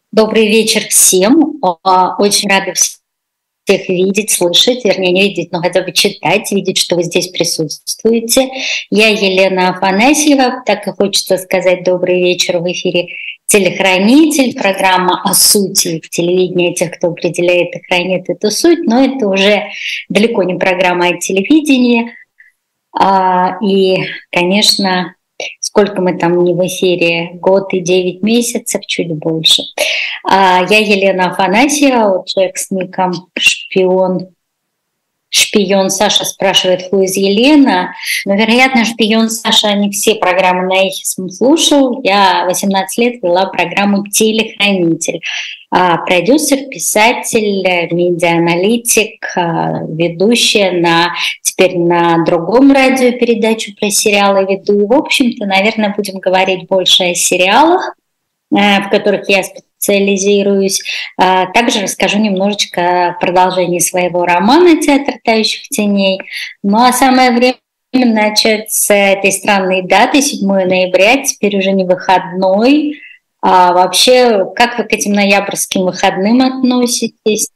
Добрый вечер всем. Очень рада всех видеть, слышать, вернее, не видеть, но хотя бы читать, видеть, что вы здесь присутствуете. Я Елена Афанасьева. Так и хочется сказать добрый вечер в эфире «Телехранитель», программа о сути телевидения, тех, кто определяет и хранит эту суть, но это уже далеко не программа о телевидении. И, конечно, сколько мы там не в эфире, год и 9 месяцев, чуть больше. Я Елена Афанасьева, вот человек с ником «Шпион». Шпион Саша спрашивает, who is Елена? Но, вероятно, шпион Саша не все программы на Эхисм слушал. Я 18 лет вела программу «Телехранитель». Продюсер, писатель, медиааналитик, ведущая теперь на другом радиопередачу про сериалы веду. И, в общем-то, наверное, будем говорить больше о сериалах, в которых я специализируюсь. Также расскажу немножечко о продолжении своего романа «Театр тающих теней». Ну а самое время начать с этой странной даты, 7 ноября, теперь уже не выходной. Вообще, как вы к этим ноябрьским выходным относитесь?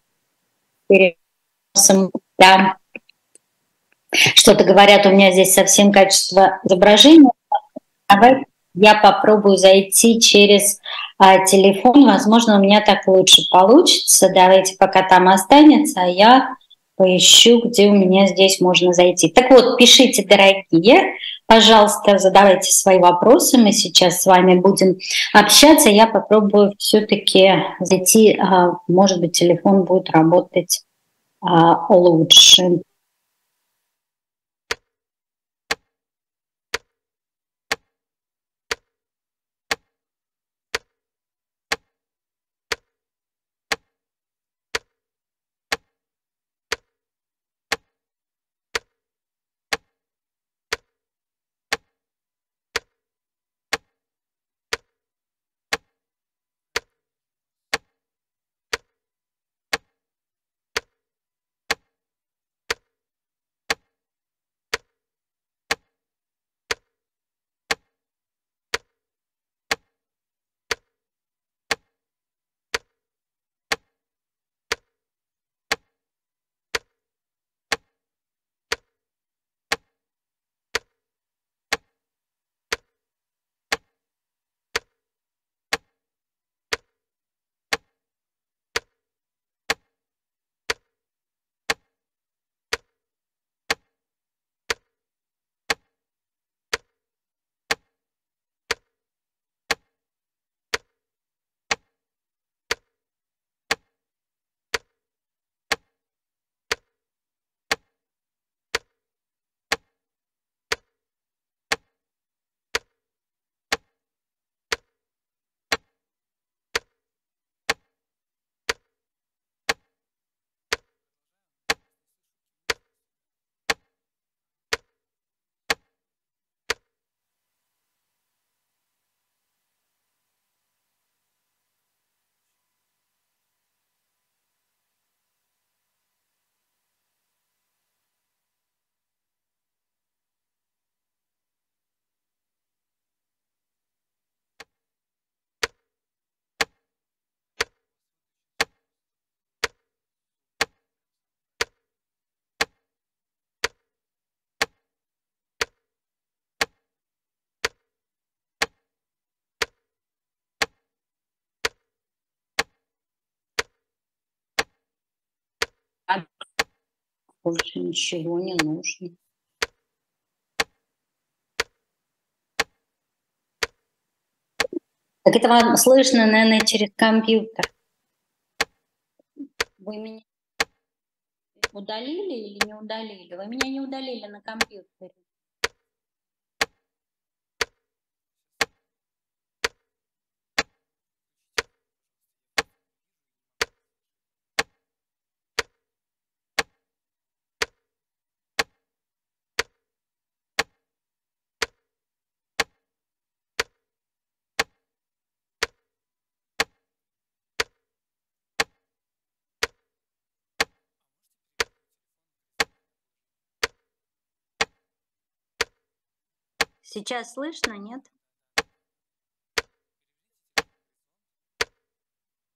Да. Что-то говорят, у меня здесь совсем качество изображения. Давай я попробую зайти через телефон. Возможно, у меня так лучше получится. Давайте пока там останется, а я поищу, где у меня здесь можно зайти. Так вот, пишите, дорогие, пожалуйста, задавайте свои вопросы. Мы сейчас с вами будем общаться. Я попробую все-таки зайти. Может быть, телефон будет работать лучше. Больше ничего не нужно. Так это вам слышно, наверное, через компьютер. Вы меня удалили или не удалили? Вы меня не удалили на компьютере. Сейчас слышно, нет?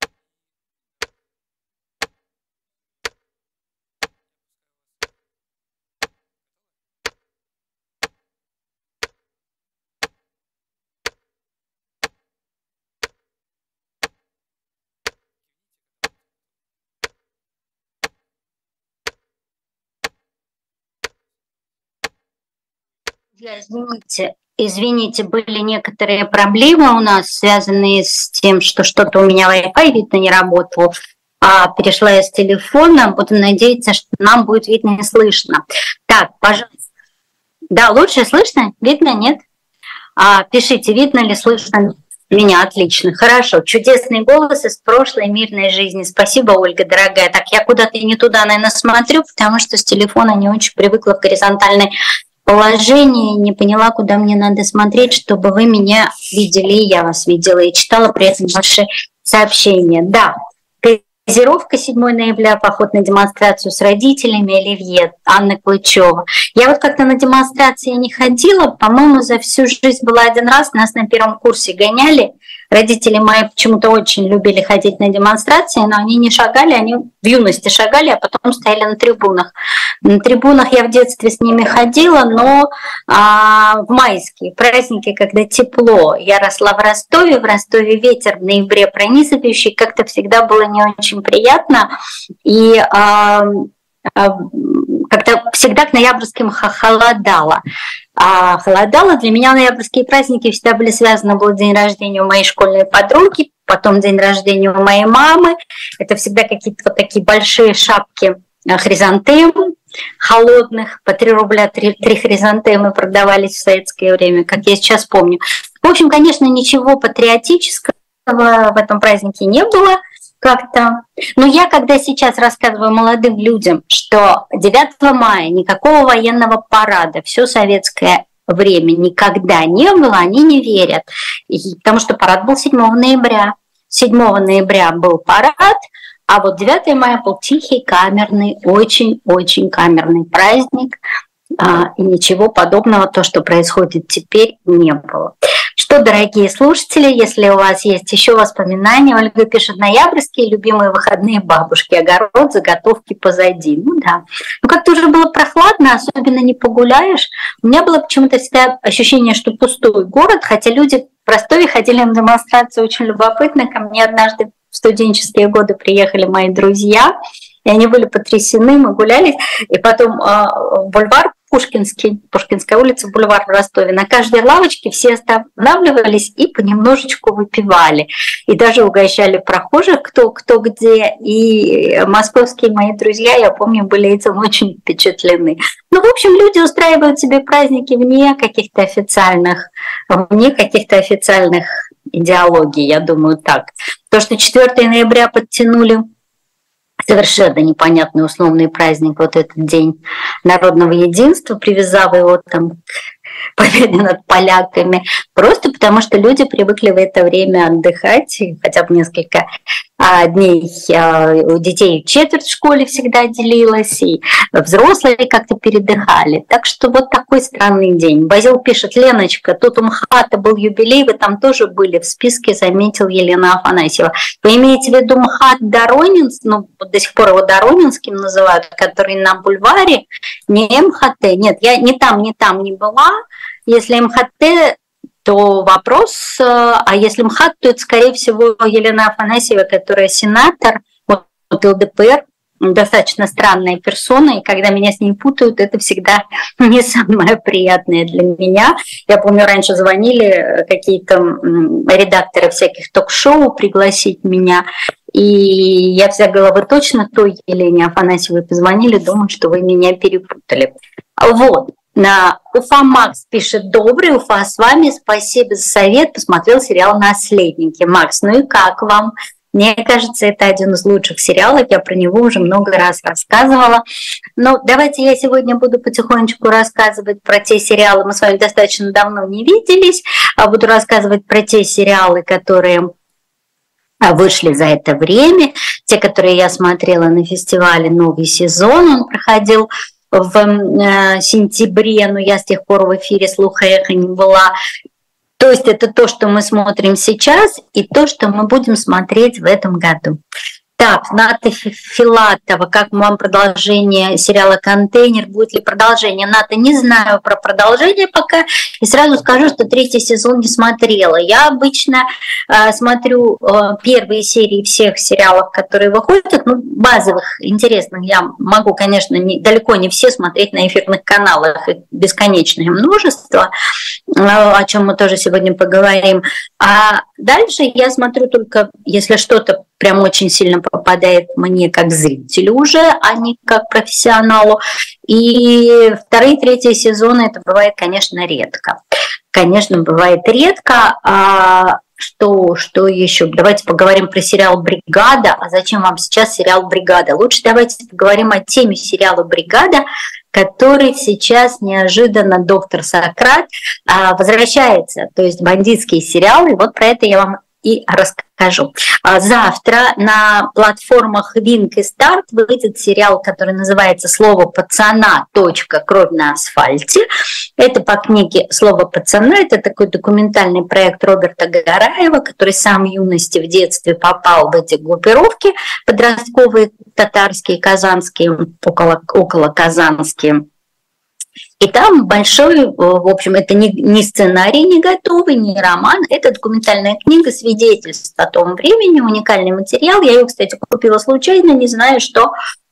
Извините, были некоторые проблемы у нас, связанные с тем, что что-то у меня Wi-Fi, видно, не работал. Перешла я с телефона. Будем надеяться, что нам будет видно и слышно. Так, пожалуйста. Да, лучше слышно? Видно, нет? Пишите, видно ли, слышно меня. Отлично. Хорошо. Чудесный голос из прошлой мирной жизни. Спасибо, Ольга, дорогая. Так, я куда-то не туда, наверное, смотрю, потому что с телефона не очень привыкла в горизонтальной положении, не поняла, куда мне надо смотреть, чтобы вы меня видели, и я вас видела, и читала при этом ваши сообщения. Да, газировка 7 ноября, поход на демонстрацию с родителями, Оливье, Анна Клычева. Я вот как-то на демонстрации не ходила, по-моему, за всю жизнь была один раз, нас на первом курсе гоняли. Родители мои почему-то очень любили ходить на демонстрации, но они не шагали, они в юности шагали, а потом стояли на трибунах. На трибунах я в детстве с ними ходила, но в майские праздники, когда тепло, я росла в Ростове ветер в ноябре пронизывающий, как-то всегда было не очень приятно, и как-то всегда к ноябрьским холодало. Холодало. Для меня ноябрьские праздники всегда были связаны. Был день рождения у моей школьной подруги, потом день рождения у моей мамы. Это всегда какие-то вот такие большие шапки хризантем холодных. По 3 рубля 3 хризантемы продавались в советское время, как я сейчас помню. В общем, конечно, ничего патриотического в этом празднике не было как-то. Но я, когда сейчас рассказываю молодым людям, что 9 мая никакого военного парада, все советское время никогда не было, они не верят. Потому что парад был 7 ноября. 7 ноября был парад, а вот 9 мая был тихий, камерный, очень-очень камерный праздник. И ничего подобного, то, что происходит теперь, не было. Что, дорогие слушатели, если у вас есть еще воспоминания, Ольга пишет: ноябрьские любимые выходные бабушки, огород, заготовки позади. Ну да. Ну как-то уже было прохладно, особенно не погуляешь. У меня было почему-то всегда ощущение, что пустой город, хотя люди в Ростове ходили на демонстрацию очень любопытно. Ко мне однажды в студенческие годы приехали мои друзья, и они были потрясены, мы гуляли, и потом бульвар Пушкинская улица, бульвар в Ростове. На каждой лавочке все останавливались и понемножечку выпивали. И даже угощали прохожих кто где. И московские мои друзья, я помню, были этим очень впечатлены. Ну, в общем, люди устраивают себе праздники вне каких-то официальных идеологий, я думаю, так. То, что 4 ноября подтянули совершенно непонятный условный праздник, вот этот день народного единства, привязав его там к победе над поляками, просто потому что люди привыкли в это время отдыхать, хотя бы несколько дней у детей четверть в школе всегда делилась, и взрослые как-то передыхали. Так что вот такой странный день. Базил пишет: Леночка, тут у МХАТа был юбилей, вы там тоже были в списке, заметил Елена Афанасьева. Вы имеете в виду МХАТ Доронинск, ну до сих пор его Доронинским называют, который на бульваре, не МХТ? Нет, я ни там не была. Если МХТ, то вопрос, а если МХАТ, то это, скорее всего, Елена Афанасьева, которая сенатор от ЛДПР, достаточно странная персона, и когда меня с ней путают, это всегда не самое приятное для меня. Я помню, раньше звонили какие-то редакторы всяких ток-шоу пригласить меня, и я вся говорила: вы точно той Елене Афанасьевой позвонили, думаю, что вы меня перепутали. Вот. Уфа Макс пишет: добрый, Уфа с вами, спасибо за совет, посмотрел сериал «Наследники». Макс, ну и как вам? Мне кажется, это один из лучших сериалов, я про него уже много раз рассказывала. Но давайте я сегодня буду потихонечку рассказывать про те сериалы, мы с вами достаточно давно не виделись, а буду рассказывать про те сериалы, которые вышли за это время, те, которые я смотрела на фестивале «Новый сезон», он проходил в сентябре, но я с тех пор в эфире «Слуха эхо» не была. То есть это то, что мы смотрим сейчас, и то, что мы будем смотреть в этом году. Так, Ната Филатова, как вам продолжение сериала «Контейнер»? Будет ли продолжение? Ната, не знаю про продолжение пока. И сразу скажу, что 3-й сезон не смотрела. Я обычно смотрю первые серии всех сериалов, которые выходят, ну, базовых, интересных. Я могу, конечно, далеко не все смотреть на эфирных каналах, их бесконечное множество, о чем мы тоже сегодня поговорим. А дальше я смотрю только, если что-то прям очень сильно попадает мне как зрителю уже, а не как профессионалу. И 2-й, 3-й сезоны это бывает, конечно, редко. Конечно, бывает редко. Что еще? Давайте поговорим про сериал «Бригада». А зачем вам сейчас сериал «Бригада»? Лучше давайте поговорим о теме сериала «Бригада», который сейчас неожиданно «Доктор Сократ» возвращается. То есть бандитский сериал. И вот про это я вам и расскажу. Завтра на платформах Wink и Start выйдет сериал, который называется «Слово пацана. Кровь на асфальте». Это по книге «Слово пацана». Это такой документальный проект Роберта Гараева, который сам в юности, в детстве попал в эти группировки подростковые, татарские, казанские, около казанские. И там большой, в общем, это не сценарий не готовый, не роман, это документальная книга, свидетельств о том времени, уникальный материал. Я ее, кстати, купила случайно, не знаю, что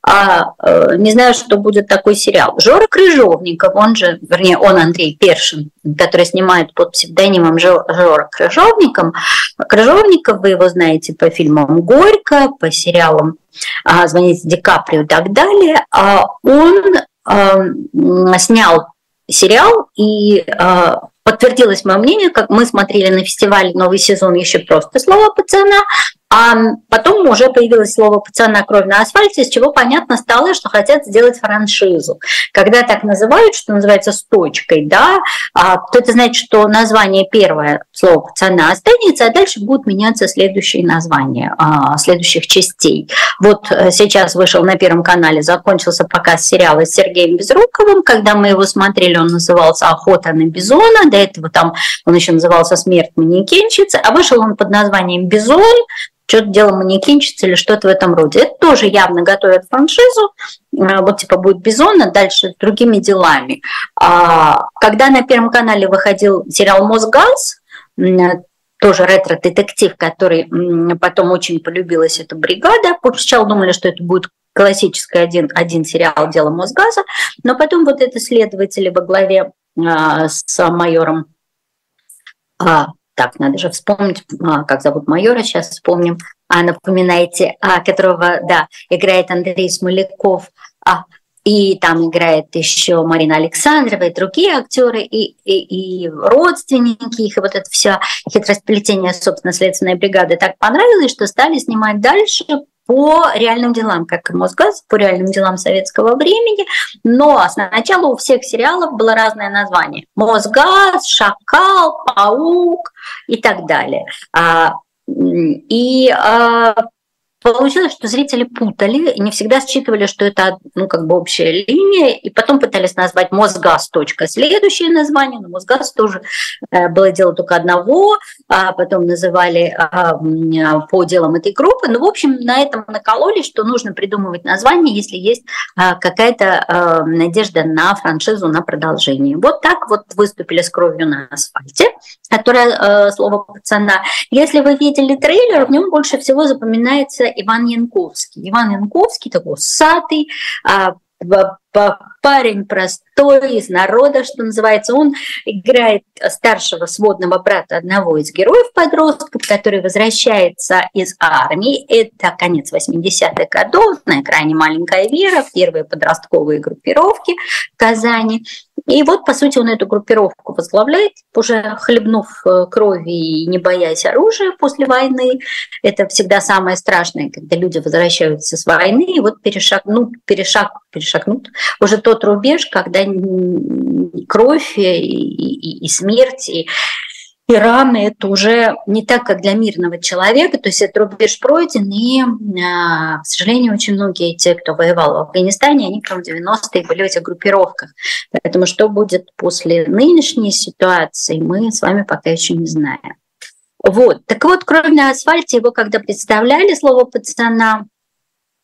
будет такой сериал. Жора Крыжовников, он Андрей Першин, который снимает под псевдонимом Жора Крыжовников, вы его знаете по фильмам «Горько», по сериалам «Звоните Ди Каприо» и так далее. Он снял сериал, и подтвердилось мое мнение, как мы смотрели на фестивале новый сезон еще просто «Слово пацана», а потом уже появилось «Слово пацана. Кровь на асфальте», с чего понятно стало, что хотят сделать франшизу. Когда так называют, что называется с точкой, да, то это значит, что название первое «Слово пацана» останется, а дальше будут меняться следующие названия следующих частей. Вот сейчас вышел на Первом канале, закончился показ сериала с Сергеем Безруковым. Когда мы его смотрели, он назывался «Охота на бизона», до этого там он еще назывался «Смерть манекенщицы», а вышел он под названием «Бизон», что-то дело манекенщица или что-то в этом роде. Это тоже явно готовят франшизу. Вот типа будет «Бизон», а дальше с другими делами. Когда на Первом канале выходил сериал «Мосгаз», тоже ретро-детектив, который потом очень полюбилась эта «Бригада». Сначала думали, что это будет классический один сериал «Дело Мосгаза», но потом вот это следователи во главе с майором. Так, надо же вспомнить, как зовут майора, сейчас вспомним. Напоминайте, которого, да, играет Андрей Смоляков. И там играет еще Марина Александрова и другие актеры, и родственники их, и вот это все хитросплетение, собственно, следственной бригады так понравилось, что стали снимать дальше по реальным делам, как и «Мосгаз», по реальным делам советского времени. Но сначала у всех сериалов было разное название. «Мосгаз», «Шакал», «Паук» и так далее. Получилось, что зрители путали и не всегда считывали, что это общая линия, и потом пытались назвать «Мосгаз. Следующее название, но «Мосгаз» тоже было дело только одного, а потом называли по делам этой группы. В общем, на этом накололи, что нужно придумывать название, если есть какая-то надежда на франшизу, на продолжение. Вот так вот выступили с «Кровью на асфальте», которое «Слово пацана». Если вы видели трейлер, в нем больше всего запоминается Иван Янковский. Иван Янковский такой усатый, парень простой, из народа, что называется. Он играет старшего сводного брата одного из героев-подростков, который возвращается из армии. Это конец 80-х годов, на экране «Маленькая Вера», первые подростковые группировки в Казани. И вот, по сути, он эту группировку возглавляет, уже хлебнув крови и не боясь оружия после войны. Это всегда самое страшное, когда люди возвращаются с войны и вот перешагнут уже тот рубеж, когда кровь и смерть, и раны — это уже не так, как для мирного человека, то есть этот рубеж пройден, и, к сожалению, очень многие те, кто воевал в Афганистане, они прям в 90-е были в этих группировках. Поэтому что будет после нынешней ситуации, мы с вами пока еще не знаем. Вот. Так вот, «Кровь на асфальте», его когда представляли, «Слово пацана»,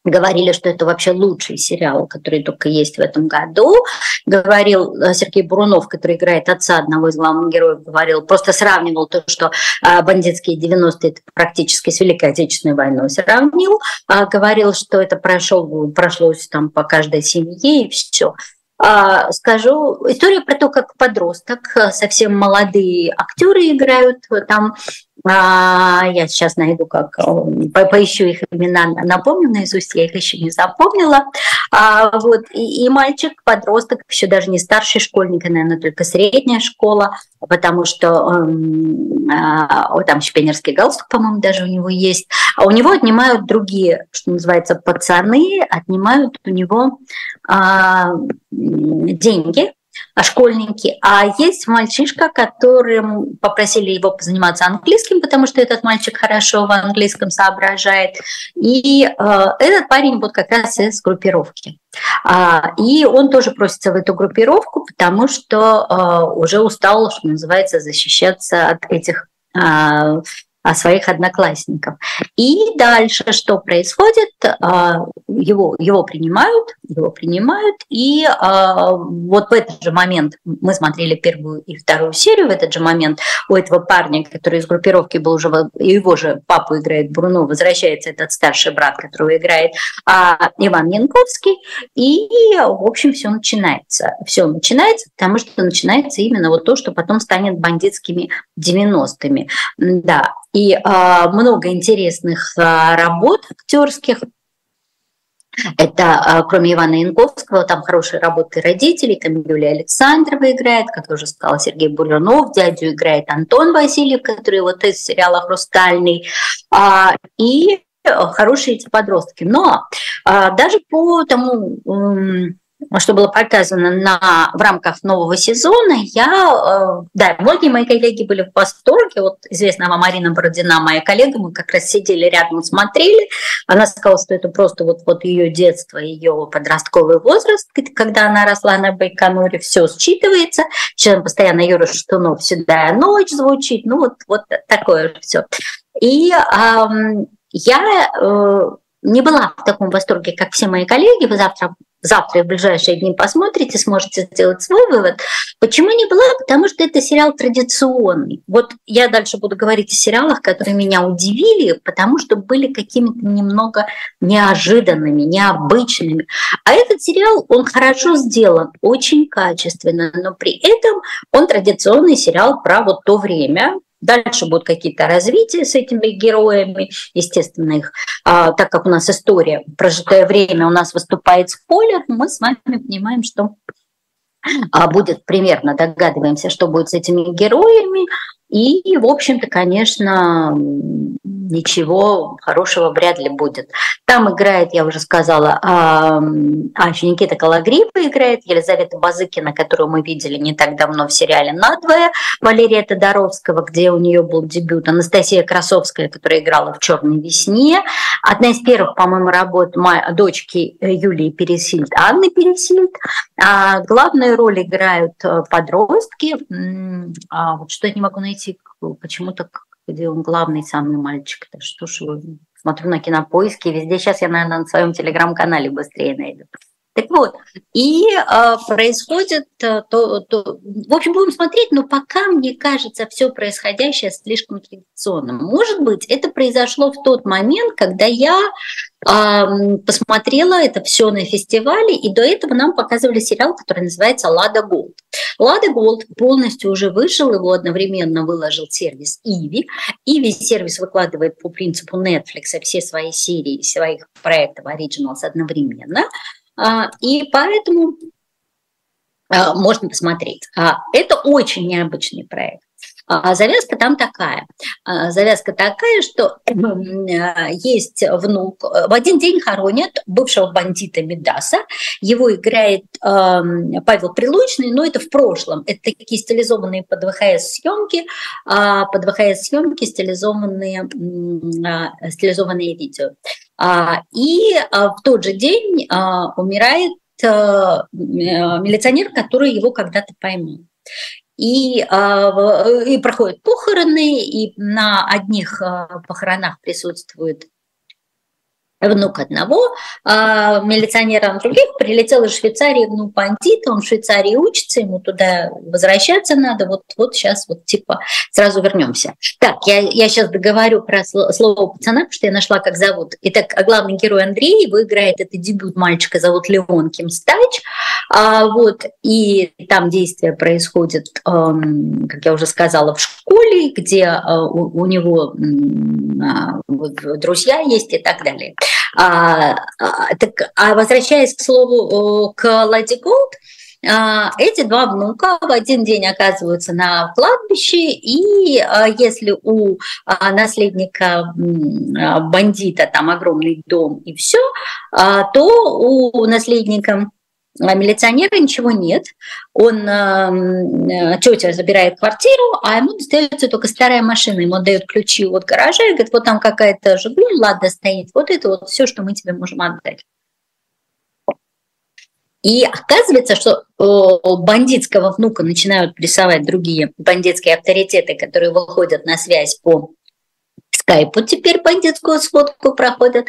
Говорили, что это вообще лучший сериал, который только есть в этом году. Говорил Сергей Бурунов, который играет отца одного из главных героев, говорил, просто сравнивал то, что бандитские 90-е это практически с Великой Отечественной войной сравнил. Говорил, что это прошлось там по каждой семье и все. Скажу историю про то, как подросток, совсем молодые актеры играют там. Я сейчас найду, как поищу их имена, напомню наизусть, я их еще не запомнила. Вот, и мальчик, подросток, еще даже не старший школьник, а, наверное, только средняя школа, потому что там еще пионерский галстук, по-моему, даже у него есть. А у него отнимают другие, что называется, пацаны, отнимают у него деньги, школьники. А есть мальчишка, которым попросили его позаниматься английским, потому что этот мальчик хорошо в английском соображает. И этот парень вот как раз из группировки. И он тоже просится в эту группировку, потому что уже устал, что называется, защищаться от этих своих одноклассников. И дальше что происходит? Его принимают, и вот в этот же момент, мы смотрели первую и вторую серию, в этот же момент у этого парня, который из группировки был уже, его же папу играет Бруно, возвращается этот старший брат, которого играет Иван Янковский, и, в общем, все начинается. Все начинается, потому что начинается именно вот то, что потом станет бандитскими 90-ми. Да. И много интересных работ актерских. Это, кроме Ивана Янковского, там хорошие работы родителей, там Юлия Александрова играет, как я уже сказала, Сергей Бурунов, дядю играет Антон Васильев, который вот из сериала «Хрустальный», и хорошие эти подростки. Но даже по тому, что было показано в рамках нового сезона, многие мои коллеги были в восторге. Вот известная вам Марина Бородина, моя коллега, мы как раз сидели рядом, смотрели. Она сказала, что это просто вот ее детство, ее подростковый возраст, когда она росла на Байконуре, все считывается. Сейчас постоянно Юра Шатунов «Седая ночь» звучит, ну вот такое все. И я не была в таком восторге, как все мои коллеги. Вы завтра и в ближайшие дни посмотрите, сможете сделать свой вывод. Почему не была? Потому что это сериал традиционный. Вот я дальше буду говорить о сериалах, которые меня удивили, потому что были какими-то немного неожиданными, необычными. А этот сериал, он хорошо сделан, очень качественно, но при этом он традиционный сериал про вот то время. Дальше будут какие-то развития с этими героями, естественно, их, так как у нас история, прожитое время, у нас выступает спойлер, мы с вами понимаем, что будет примерно, догадываемся, что будет с этими героями, и, в общем-то, конечно, ничего хорошего вряд ли будет. Там играет, я уже сказала, Никита Кологрив играет, Елизавета Базыкина, которую мы видели не так давно в сериале «Надвое», Валерия Тодоровского, где у нее был дебют, Анастасия Красовская, которая играла в «Черной весне», одна из первых, по-моему, работ дочки Юлии Пересильд, Анны Пересильд. Главную роль играют подростки. Вот что я не могу найти, почему-то, где он главный самый мальчик. Да что ж его... Смотрю на Кинопоиске, везде сейчас я, наверное, на своем телеграм-канале быстрее найду. Так вот, и происходит в общем, будем смотреть, но пока, мне кажется, все происходящее слишком традиционным. Может быть, это произошло в тот момент, когда я посмотрела это все на фестивале, и до этого нам показывали сериал, который называется «Лада Голд». «Лада Голд» полностью уже вышел, его одновременно выложил сервис Иви. Иви сервис выкладывает по принципу Netflix все свои серии, своих проектов Originals одновременно. И поэтому можно посмотреть. Это очень необычный проект. Завязка там такая. Завязка такая, что есть внук. В один день хоронят бывшего бандита Мидаса. Его играет Павел Прилучный, но это в прошлом. Это такие стилизованные под ВХС-съемки, стилизованные видео. И в тот же день умирает милиционер, который его когда-то поймал. И проходят похороны, и на одних похоронах присутствует внук одного милиционера, других, прилетел из Швейцарии внук бандита, он в Швейцарии учится, ему туда возвращаться надо, вот сейчас вот типа сразу вернемся. Так, я сейчас договорю про слово пацана, потому что я нашла, как зовут. Итак, главный герой Андрей, его играет, это дебют мальчика, зовут Леон Кимстач, вот, и там действие происходит, как я уже сказала, в школе, где у него друзья есть и так далее. Возвращаясь к слову, к Лади Голд, эти два внука в один день оказываются на кладбище, и если у наследника бандита там огромный дом и все, то у наследника милиционера ничего нет. Тетя забирает квартиру, а ему достается только старая машина. Ему дают ключи от гаража и говорит, вот там какая-то «Жигуль», «Лада» стоит, вот это вот все, что мы тебе можем отдать. И оказывается, что бандитского внука начинают прессовать другие бандитские авторитеты, которые выходят на связь по скайпу, теперь бандитскую сходку проходят.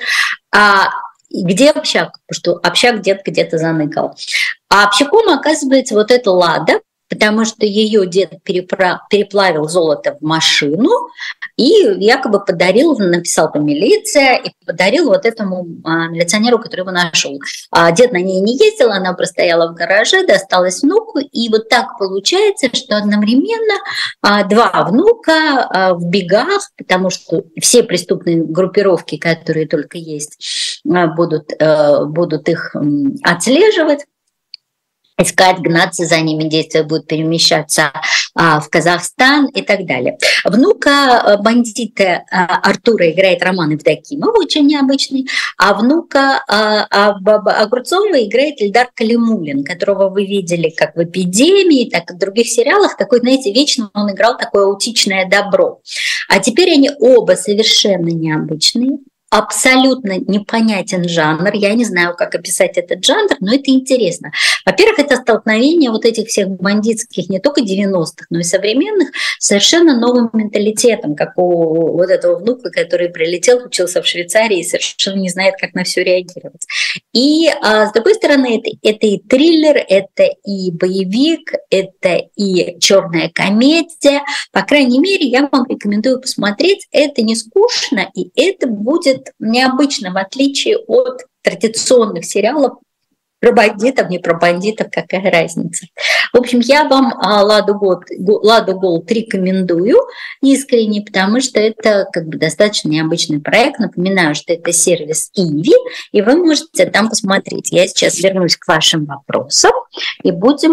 Где общак? Потому что общак где-то заныкал. А общаком оказывается вот эта Лада, потому что ее дед переплавил золото в машину и якобы подарил, написал по милиция, и подарил вот этому милиционеру, который его нашел. Дед на ней не ездил, она простояла в гараже, досталась внуку, и вот так получается, что одновременно два внука в бегах, потому что все преступные группировки, которые только есть, будут их отслеживать, искать, гнаться за ними, действия будут перемещаться в Казахстан и так далее. Внука бандита Артура играет Роман Евдокимов, очень необычный, а внука Огурцова играет Ильдар Калимуллин, которого вы видели как в «Эпидемии», так и в других сериалах. Такой, знаете, вечно он играл такое аутичное добро. А теперь они оба совершенно необычные. Абсолютно непонятен жанр. Я не знаю, как описать этот жанр, но это интересно. Во-первых, это столкновение вот этих всех бандитских, не только 90-х, но и современных, совершенно новым менталитетом, как у вот этого внука, который прилетел, учился в Швейцарии и совершенно не знает, как на все реагировать. И, с другой стороны, это и триллер, это и боевик, это и черная комедия. По крайней мере, я вам рекомендую посмотреть. Это не скучно, и это будет необычно, в отличие от традиционных сериалов про бандитов, не про бандитов, какая разница. В общем, я вам Ладу Голд рекомендую искренне, потому что это как бы достаточно необычный проект. Напоминаю, что это сервис Иви, и вы можете там посмотреть. Я сейчас вернусь к вашим вопросам и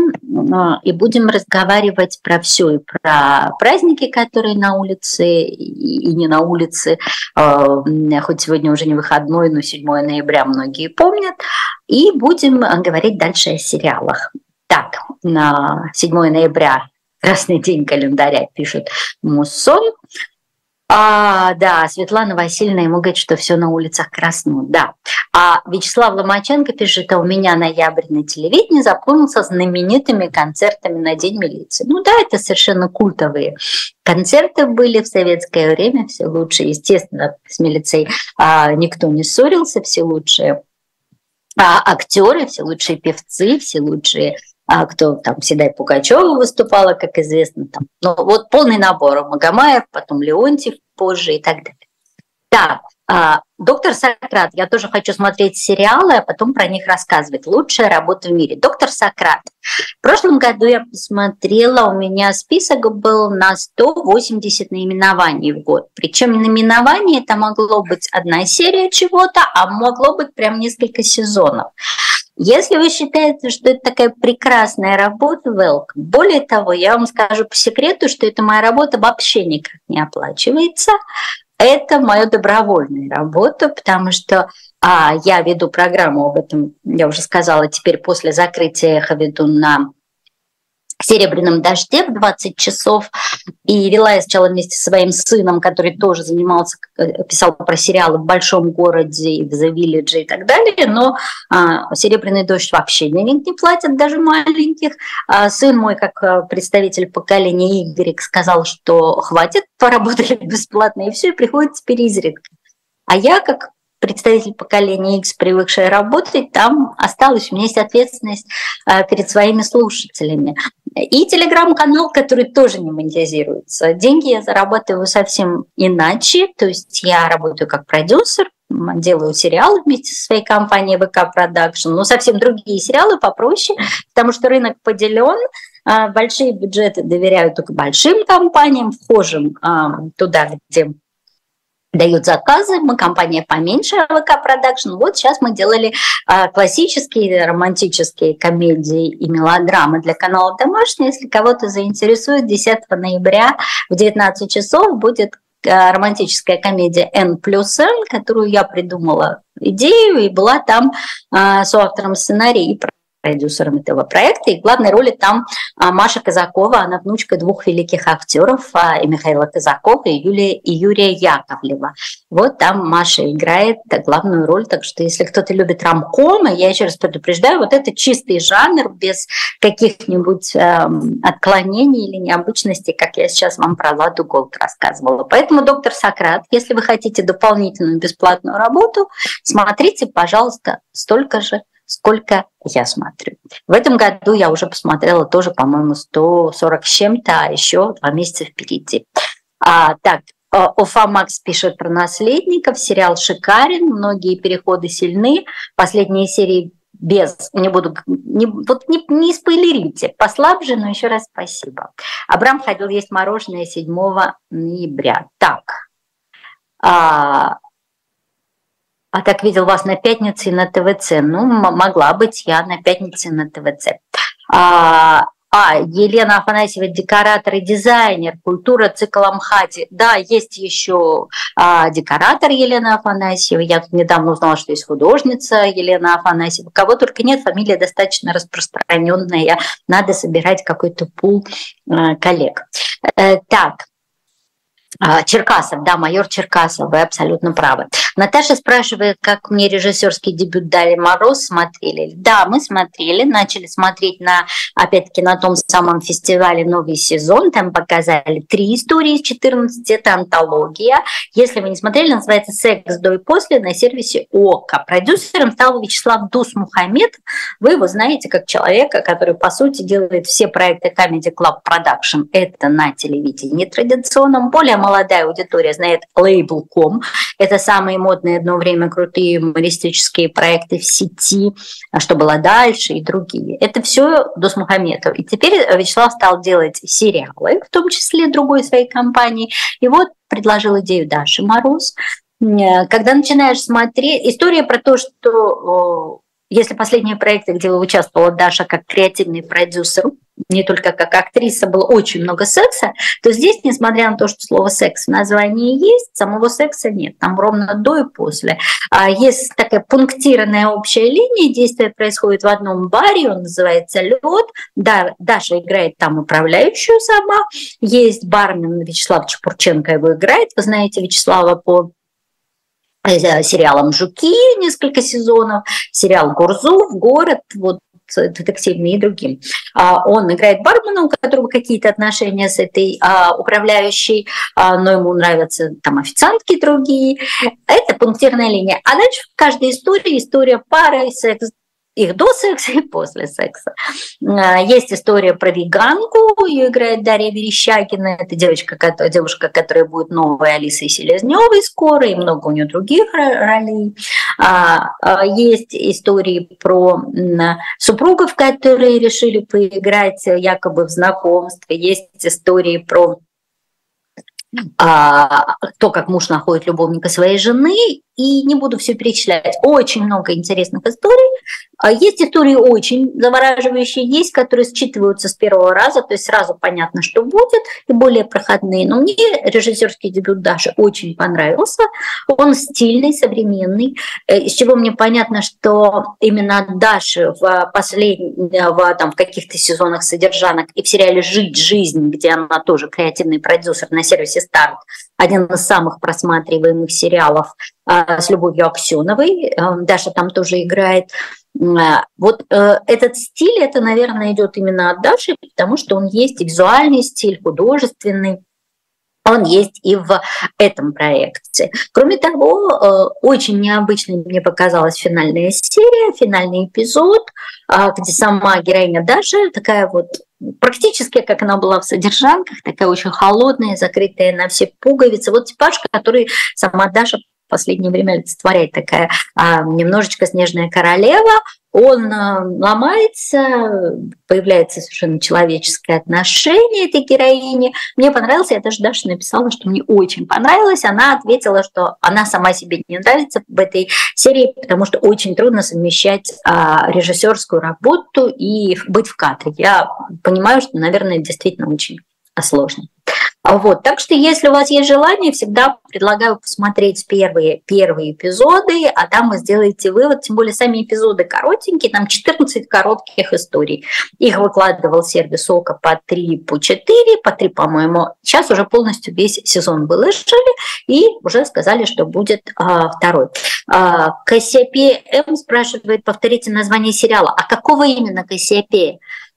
будем разговаривать про все, и про праздники, которые на улице и не на улице. Хоть сегодня уже не выходной, но 7 ноября многие помнят. И будем говорить дальше о сериалах. Так, на 7 ноября, красный день календаря, пишет Муссон. Да, Светлана Васильевна ему говорит, что все на улицах краснует. Да. А Вячеслав Ломаченко пишет, у меня ноябрь на телевидении запомнился знаменитыми концертами на День милиции. Ну да, это совершенно культовые концерты были в советское время, все лучшие. Естественно, с милицией никто не ссорился, все лучшие актеры, все лучшие певцы, все лучшие, кто там Седай Пугачева выступала, как известно. Там. Ну вот полный набор. Магомаев, потом Леонтьев позже и так далее. Так, «Доктор Сократ». Я тоже хочу смотреть сериалы, а потом про них рассказывать. Лучшая работа в мире. «Доктор Сократ». В прошлом году я посмотрела, у меня список был на 180 наименований в год. Причем наименование это могло быть одна серия чего-то, а могло быть прям несколько сезонов. Если вы считаете, что это такая прекрасная работа, welcome. Более того, я вам скажу по секрету, что эта моя работа вообще никак не оплачивается. Это моя добровольная работа, потому что я веду программу об этом, я уже сказала, теперь после закрытия «Эхо» веду на «Серебряном дожде» в 20 часов. И вела я сначала вместе со своим сыном, который тоже занимался, писал про сериалы в большом городе, и в The Village и так далее. Но «Серебряный дождь» вообще денег не платят, даже маленьких. Сын мой, как представитель поколения Y, сказал, что хватит, поработали бесплатно, и все, и приходит теперь изредка. А я, как представитель поколения X, привыкший работать, там осталась, у меня есть ответственность перед своими слушателями. И телеграм-канал, который тоже не монетизируется. Деньги я зарабатываю совсем иначе, то есть я работаю как продюсер, делаю сериалы вместе со своей компанией ВК Продакшн, но совсем другие сериалы попроще, потому что рынок поделен, большие бюджеты доверяют только большим компаниям, вхожим туда, где дают заказы, мы компания поменьше ВК Продакшн. Вот сейчас мы делали классические романтические комедии и мелодрамы для канала «Домашний». Если кого-то заинтересует, 10 ноября в 19 часов будет романтическая комедия N+N, которую я придумала идею и была там соавтором сценария и продюсером этого проекта. И в главной роли там Маша Казакова, она внучка двух великих актеров, и Михаила Казакова, и Юрия Яковлева. Вот там Маша играет главную роль, так что если кто-то любит ромкомы, я еще раз предупреждаю, вот это чистый жанр, без каких-нибудь отклонений или необычностей, как я сейчас вам про Ладу Голд рассказывала. Поэтому, доктор Сократ, если вы хотите дополнительную бесплатную работу, смотрите, пожалуйста, столько же, сколько я смотрю. В этом году я уже посмотрела тоже, по-моему, 140 с чем-то, а еще 2 месяца впереди. Так, Уфа Макс пишет про наследников. Сериал шикарен, многие переходы сильны. Последние серии без, не спойлерите, послабже, но еще раз спасибо. Абрам ходил есть мороженое 7 ноября. Так видел вас на пятнице и на ТВЦ. Ну, могла быть я на пятнице и на ТВЦ. Елена Афанасьева, декоратор и дизайнер, культура, цикл Амхати. Да, есть еще декоратор Елена Афанасьева. Я тут недавно узнала, что есть художница Елена Афанасьева. Кого только нет, фамилия достаточно распространенная. Надо собирать какой-то пул коллег. Так. Черкасов, да, майор Черкасов, вы абсолютно правы. Наташа спрашивает, как мне режиссерский дебют Дарьи Мороз смотрели. Да, мы смотрели, начали смотреть опять-таки на том самом фестивале «Новый сезон». Там показали 3 истории из 14, это антология. Если вы не смотрели, называется «Секс до и после» на сервисе ОККО. Продюсером стал Вячеслав Дус-Мухамедов. Вы его знаете как человека, который, по сути, делает все проекты Comedy Club Production. Это на телевидении традиционном. Более молодая аудитория знает Label.com. Это самые модные одно время крутые юмористические проекты в сети, что было дальше и другие. Это все Дус-Мухамедов. И теперь Вячеслав стал делать сериалы, в том числе другой своей компании. И вот предложил идею Даши Мороз. Когда начинаешь смотреть, история про то, что если последние проекты, где участвовала Даша как креативный продюсер, не только как актриса, было очень много секса, то здесь, несмотря на то, что слово «секс» в названии есть, самого секса нет, там ровно до и после. Есть такая пунктированная общая линия, действие происходит в одном баре, он называется «Лед», Даша играет там управляющую сама, есть бармен Вячеслав Чепурченко его играет, вы знаете Вячеслава по сериалам «Жуки» несколько сезонов, сериал «Гурзуф», «Город», вот детективный и другим. Он играет бармена, у которого какие-то отношения с этой управляющей, но ему нравятся там официантки другие. Это пунктирная линия. А дальше в каждой истории история пары, секс, их до секса и после секса. Есть история про веганку, ее играет Дарья Верещагина, это девушка, которая будет новой Алисой Селезневой скоро, и много у нее других ролей. Есть истории про супругов, которые решили поиграть якобы в знакомстве, есть истории про то, как муж находит любовника своей жены, и не буду все перечислять. Очень много интересных историй. Есть истории очень завораживающие, есть, которые считываются с первого раза, то есть сразу понятно, что будет, и более проходные. Но мне режиссерский дебют Даши очень понравился. Он стильный, современный, из чего мне понятно, что именно от Даши в каких-то сезонах «Содержанок» и в сериале «Жить жизнь», где она тоже креативный продюсер на сервисе «Старт», один из самых просматриваемых сериалов с Любовью Аксеновой. Даша там тоже играет. Вот этот стиль, это, наверное, идет именно от Даши, потому что он есть и визуальный стиль, художественный. Он есть и в этом проекте. Кроме того, очень необычной мне показалась финальная серия, финальный эпизод, где сама героиня Даша такая вот практически, как она была в «Содержанках», такая очень холодная, закрытая на все пуговицы. Вот типаж, который сама Даша в последнее время олицетворяет, такая немножечко снежная королева. Он ломается, появляется совершенно человеческое отношение этой героини. Мне понравилось, я даже Даше написала, что мне очень понравилось. Она ответила, что она сама себе не нравится в этой серии, потому что очень трудно совмещать режиссерскую работу и быть в кадре. Я понимаю, что, наверное, действительно очень сложно. Вот. Так что, если у вас есть желание, всегда предлагаю посмотреть первые эпизоды, а там вы сделаете вывод, тем более сами эпизоды коротенькие, там 14 коротких историй. Их выкладывал сервис ОКО по 3, по 4, по 3, по-моему. Сейчас уже полностью весь сезон выложили и уже сказали, что будет второй. Кассиопея М спрашивает, повторите название сериала. А какого именно Кассиопея?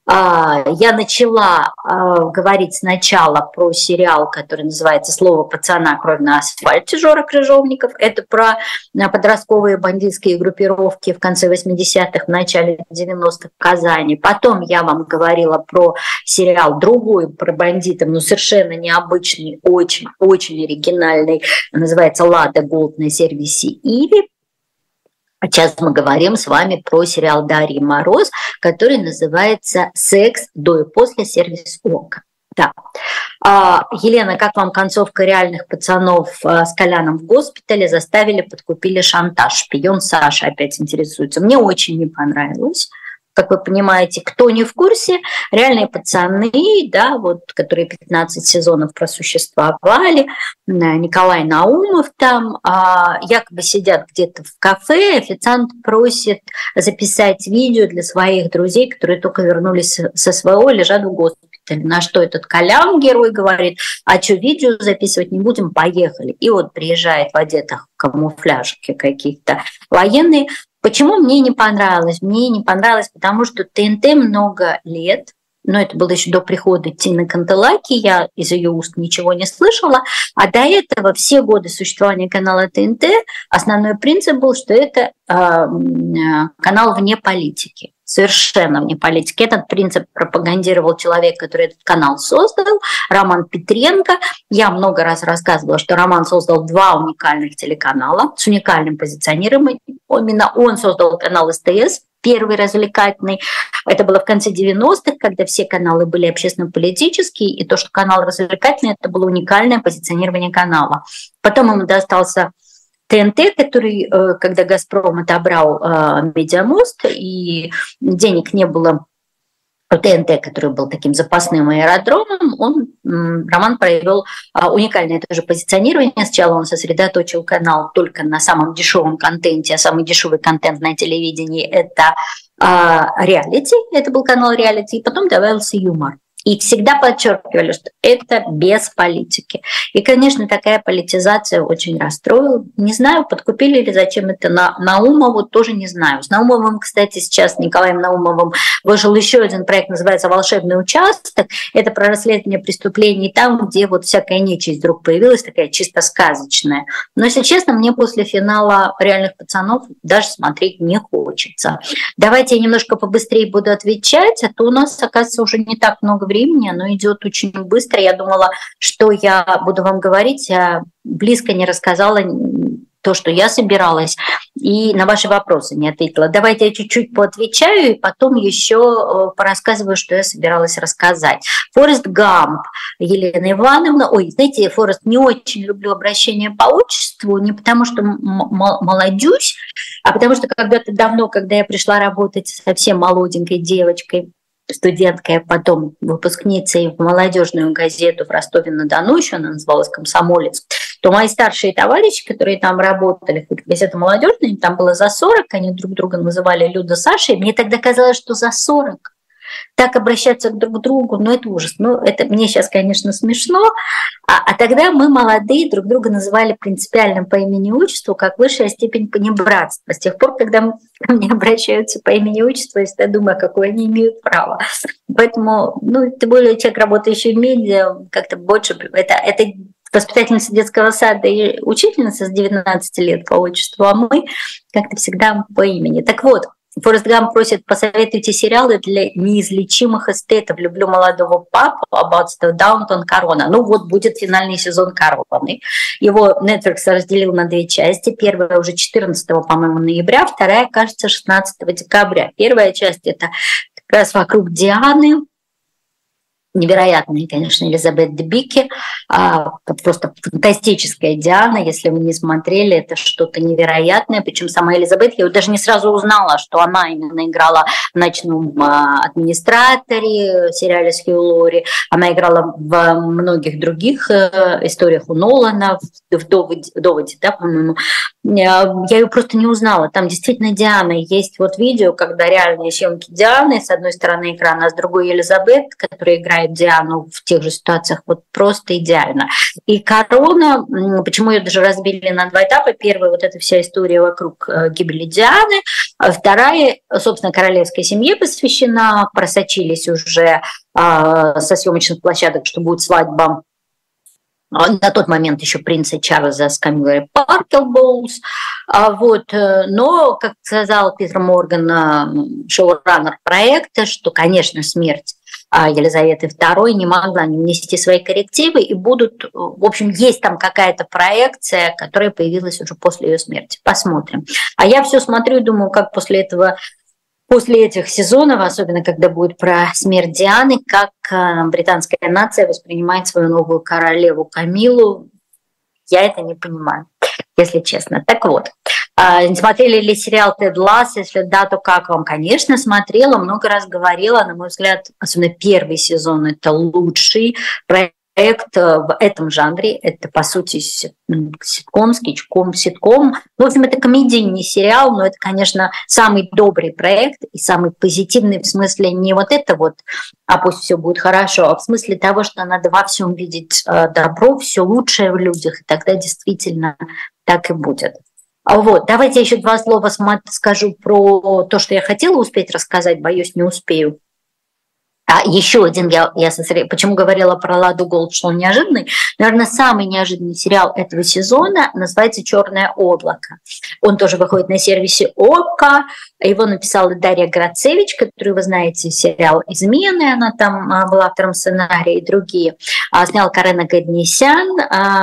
Я начала говорить сначала про сериал, который называется «Слово пацана. Кровь на асфальте» Жора Крыжовников. Это про подростковые бандитские группировки в конце 80-х, в начале 90-х в Казани. Потом я вам говорила про сериал другой, про бандитов, но совершенно необычный, очень оригинальный. Называется «Лада Голд» на сервисе Иви. Сейчас мы говорим с вами про сериал Дарьи Мороз, который называется «Секс до и после», сервис ОКО. Да. Елена, как вам концовка «Реальных пацанов» с Коляном в госпитале? Заставили, подкупили, шантаж. Шпион Саша опять интересуется. Мне очень не понравилось. Как вы понимаете, кто не в курсе, «Реальные пацаны», да, вот, которые 15 сезонов просуществовали, Николай Наумов там, якобы сидят где-то в кафе, официант просит записать видео для своих друзей, которые только вернулись со СВО, лежат в госпитале. На что этот Колян, герой, говорит: а что, видео записывать не будем, поехали. И вот приезжает в одетых в камуфляжке каких-то военные. Почему мне не понравилось? Мне не понравилось, потому что ТНТ много лет, но это было еще до прихода Тины Кантелаки, я из ее уст ничего не слышала, а до этого все годы существования канала ТНТ основной принцип был, что это канал вне политики. Совершенно вне политики. Этот принцип пропагандировал человек, который этот канал создал, Роман Петренко. Я много раз рассказывала, что Роман создал 2 уникальных телеканала с уникальным позиционированием. Именно он создал канал СТС, первый развлекательный. Это было в конце 90-х, когда все каналы были общественно-политические, и то, что канал развлекательный, это было уникальное позиционирование канала. Потом ему достался ТНТ, который, когда «Газпром» отобрал Медиамост, и денег не было у ТНТ, который был таким запасным аэродромом, Роман провел уникальное тоже позиционирование. Сначала он сосредоточил канал только на самом дешевом контенте, а самый дешевый контент на телевидении – это реалити, это был канал реалити, и потом добавился юмор. И всегда подчеркивали, что это без политики. И, конечно, такая политизация очень расстроила. Не знаю, подкупили ли зачем это Наумову, тоже не знаю. С Наумовым, кстати, сейчас, Николаем Наумовым, вышел еще один проект, называется «Волшебный участок». Это про расследование преступлений там, где вот всякая нечисть вдруг появилась, такая чисто сказочная. Но, если честно, мне после финала «Реальных пацанов» даже смотреть не хочется. Давайте я немножко побыстрее буду отвечать, а то у нас, оказывается, уже не так много времени, оно идет очень быстро. Я думала, что я буду вам говорить, а близко не рассказала то, что я собиралась, и на ваши вопросы не ответила. Давайте я чуть-чуть поотвечаю, и потом еще порассказываю, что я собиралась рассказать. Форест Гамп, Елена Ивановна. Ой, знаете, Форест, не очень люблю обращение по отчеству, не потому что молодюсь, а потому что когда-то давно, когда я пришла работать совсем молоденькой девочкой, студенткой, а потом выпускницей в молодежную газету в Ростове-на-Дону, еще она называлась «Комсомолец», то мои старшие товарищи, которые там работали, в газете молодежной, им там было за 40, они друг друга называли Люда, Саша, и мне тогда казалось, что за 40 так обращаться друг к другу, ну это ужас. Ну это мне сейчас, конечно, смешно, а тогда мы, молодые, друг друга называли принципиально по имени и отчеству, как высшая степень понебратства. С тех пор, когда ко мне обращаются по имени и отчеству, я всегда думаю, какое они имеют право. Поэтому, ну, тем более человек, работающий в медиа, как-то больше, это воспитательница детского сада и учительница с 19 лет по отчеству, а мы как-то всегда по имени. Так вот, Форест Гамп просит, посоветуйте сериалы для неизлечимых эстетов. Люблю молодого папу, Аббатство Даунтон, Корона. Ну вот будет финальный сезон Короны. Его Netflix разделил на 2 части. Первая уже 14, по-моему, ноября, вторая, кажется, 16 декабря. Первая часть — это как раз вокруг Дианы. Невероятная, конечно, Элизабет Дебики, просто фантастическая Диана. Если вы не смотрели, это что-то невероятное. Причем сама Элизабет, я даже не сразу узнала, что она именно играла в «Ночном администраторе», сериале с Хью Лори. Она играла в многих других историях у Нолана, в «Доводе», да, по-моему. Я ее просто не узнала. Там действительно Диана. Есть вот видео, когда реальные съемки Дианы, с одной стороны экрана, а с другой Элизабет, которая играет Диану в тех же ситуациях, вот просто идеально. И «Корона», почему ее даже разбили на 2 этапа. Первая — вот эта вся история вокруг гибели Дианы, а вторая, собственно, королевской семье посвящена. Просочились уже со съемочных площадок, что будет свадьба на тот момент еще принца Чарльза с Камилой Паркер-Боулс. Но, как сказал Питер Морган, шоураннер проекта, что, конечно, смерть Елизаветы II не могла не внести свои коррективы, и будут, в общем, есть там какая-то проекция, которая появилась уже после ее смерти. Посмотрим. А я все смотрю и думаю, как после этих сезонов, особенно когда будет про смерть Дианы, как британская нация воспринимает свою новую королеву Камилу, я это не понимаю, если честно. Так вот, смотрели ли сериал «Тед Лассо»? Если да, то как вам? Конечно, смотрела, много раз говорила. На мой взгляд, особенно первый сезон — это лучший проект в этом жанре. Это, по сути, ситком. В общем, это комедийный сериал, но это, конечно, самый добрый проект и самый позитивный, в смысле не вот это вот, а пусть все будет хорошо, а в смысле того, что надо во всем видеть добро, все лучшее в людях, и тогда действительно так и будет. Вот, давайте я еще 2 слова скажу про то, что я хотела успеть рассказать, боюсь, не успею. Еще один, почему говорила про Ладу Голд, что он неожиданный. Наверное, самый неожиданный сериал этого сезона называется «Черное облако». Он тоже выходит на сервисе ОККО. Его написала Дарья Грацевич, которую вы знаете, сериал «Измены», она там была автором сценария, и другие. Снял Карен Оганесян.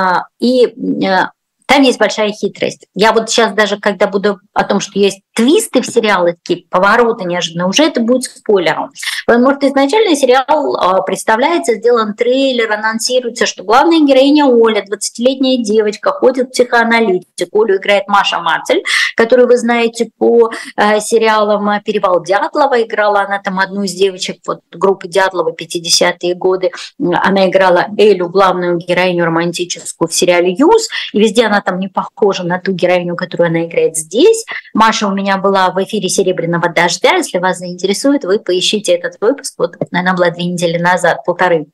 Там есть большая хитрость. Я вот сейчас даже, когда буду о том, что есть твисты в сериале, такие повороты неожиданно, уже это будет спойлером. Потому что изначально сериал представляется, сделан трейлер, анонсируется, что главная героиня Оля, 20-летняя девочка, ходит к психоаналитику. Олю играет Маша Мацель, которую вы знаете по сериалам «Перевал Дятлова». Играла она там одну из девочек вот, группы Дятлова 50-е годы. Она играла Элю, главную героиню романтическую в сериале «Юз». И везде она там не похожа на ту героиню, которую она играет здесь. Маша у меня была в эфире «Серебряного дождя». Если вас заинтересует, вы поищите этот выпуск. Вот она была 2 недели назад, 1,5.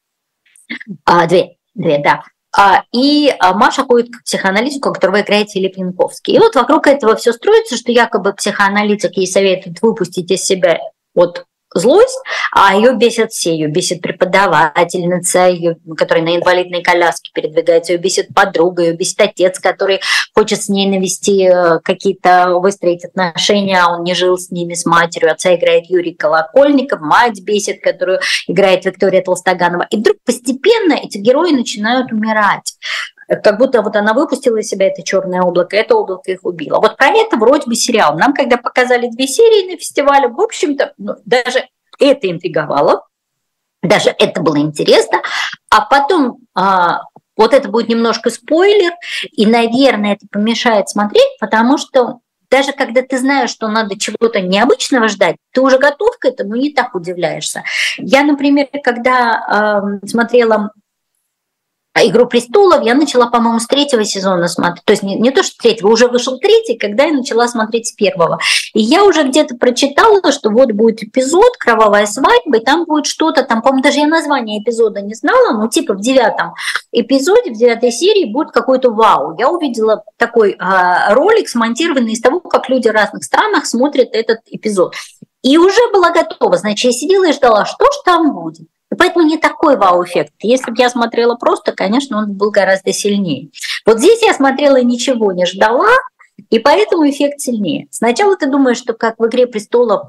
2, да. И Маша ходит к психоаналитику, которого играет Филипп Янковский. И вот вокруг этого все строится, что якобы психоаналитик ей советует выпустить из себя вот злость, а ее бесят все. Ее бесит преподавательница, которая на инвалидной коляске передвигается, ее бесит подруга, ее бесит отец, который хочет с ней навести выстроить отношения, а он не жил с ними, с матерью. Отца играет Юрий Колокольников, мать бесит, которую играет Виктория Толстоганова. И вдруг постепенно эти герои начинают умирать. Как будто вот она выпустила из себя это черное облако, это облако их убило. Вот про это вроде бы сериал. Нам, когда показали 2 серии на фестивале, в общем-то, даже это интриговало, даже это было интересно. А потом вот это будет немножко спойлер, и, наверное, это помешает смотреть, потому что даже когда ты знаешь, что надо чего-то необычного ждать, ты уже готов к этому и не так удивляешься. Я, например, когда смотрела «Игру престолов», я начала, по-моему, с 3-го сезона смотреть. То есть не то, что 3-го, уже вышел 3-й, когда я начала смотреть с 1-го. И я уже где-то прочитала, что вот будет эпизод «Кровавая свадьба», и там будет что-то, там, по-моему, даже я название эпизода не знала, но типа в 9-м эпизоде, в 9-й серии будет какой-то вау. Я увидела такой ролик, смонтированный из того, как люди в разных странах смотрят этот эпизод. И уже была готова. Значит, я сидела и ждала, что ж там будет. поэтому не такой вау-эффект. Если бы я смотрела просто, конечно, он был гораздо сильнее. Вот здесь я смотрела и ничего не ждала, и поэтому эффект сильнее. Сначала ты думаешь, что как в «Игре престолов»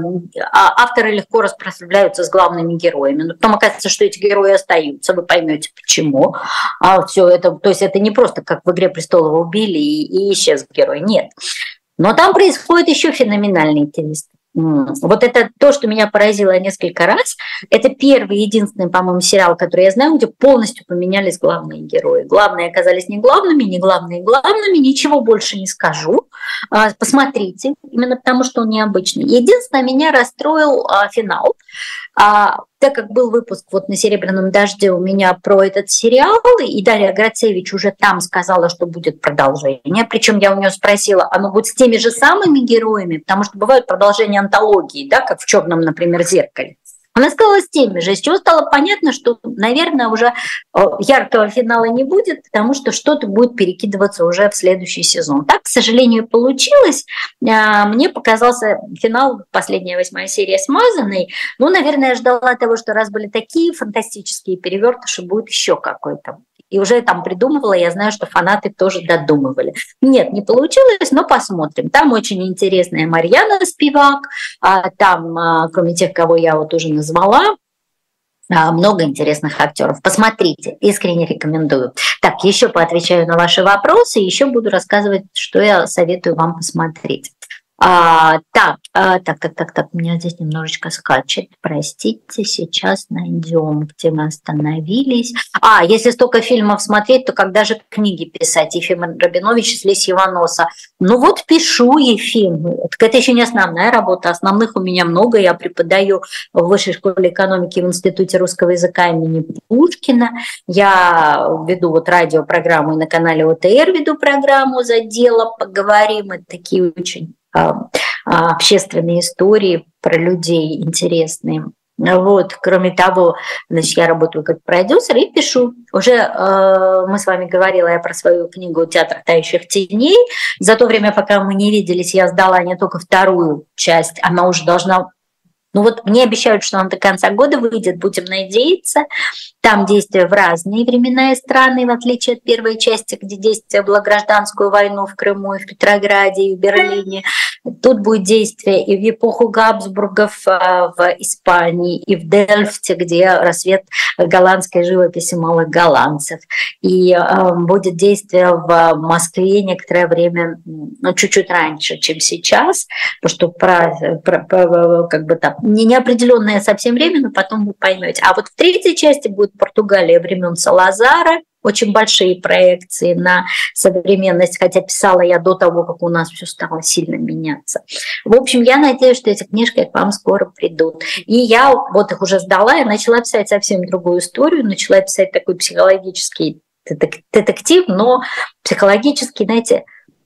авторы легко расправляются с главными героями, но потом оказывается, что эти герои остаются, вы поймете почему. Все это, то есть это не просто как в «Игре престолов» убили и исчез герой, нет. Но там происходит еще феноменальный интерес. Вот это то, что меня поразило несколько раз. Это первый и единственный, по-моему, сериал, который я знаю, где полностью поменялись главные герои. Главные оказались не главными, не главные главными. Ничего больше не скажу. Посмотрите, именно потому что он необычный. Единственное, меня расстроил финал. Так как был выпуск вот на «Серебряном дожде» у меня про этот сериал, и Дарья Грацевич уже там сказала, что будет продолжение. Причем я у нее спросила, оно будет с теми же самыми героями, потому что бывают продолжения антологии, да, как в «Черном, например, зеркале». Она сказала с теми же, из чего стало понятно, что, наверное, уже яркого финала не будет, потому что что-то будет перекидываться уже в следующий сезон. Так, к сожалению, получилось. Мне показался финал, последняя 8-я серия, смазанной. Ну, наверное, я ждала того, что раз были такие фантастические перевертыши, будет еще какой-то. И уже там придумывала, я знаю, что фанаты тоже додумывали. Нет, не получилось, но посмотрим. Там очень интересная Марьяна Спивак, там, кроме тех, кого я вот уже назвала, много интересных актеров. Посмотрите, искренне рекомендую. Так, еще поотвечаю на ваши вопросы, еще буду рассказывать, что я советую вам посмотреть. Так, меня здесь немножечко скачет. Простите, сейчас найдем, где мы остановились. Если столько фильмов смотреть, то когда же книги писать? Ефим Рабинович с Лисьего-Носа. Ну вот пишу, Ефим. Это еще не основная работа. Основных у меня много. Я преподаю в Высшей школе экономики в Институте русского языка имени Пушкина. Я веду вот радиопрограмму и на канале ОТР веду программу «За дело поговорим». Это такие очень общественные истории про людей интересные. Вот, кроме того, значит, я работаю как продюсер и пишу. Уже мы с вами говорила я про свою книгу «Театр тающих теней». За то время, пока мы не виделись, я сдала не только вторую часть, она уже должна... Ну вот мне обещают, что она до конца года выйдет, будем надеяться. Там действия в разные времена и страны, в отличие от первой части, где действие было гражданскую войну в Крыму, и в Петрограде, и в Берлине. Тут будет действие и в эпоху Габсбургов в Испании, и в Дельфте, где рассвет голландской живописи малых голландцев. И будет действие в Москве некоторое время, ну, чуть-чуть раньше, чем сейчас, потому что как бы там неопределенное совсем время, но потом вы поймете. А вот в третьей части будет Португалия времен Салазара, очень большие проекции на современность, хотя писала я до того, как у нас все стало сильно меняться. В общем, я надеюсь, что эти книжки к вам скоро придут. И я вот их уже сдала, я начала писать совсем другую историю, начала писать такой психологический детектив, но психологический, знаете,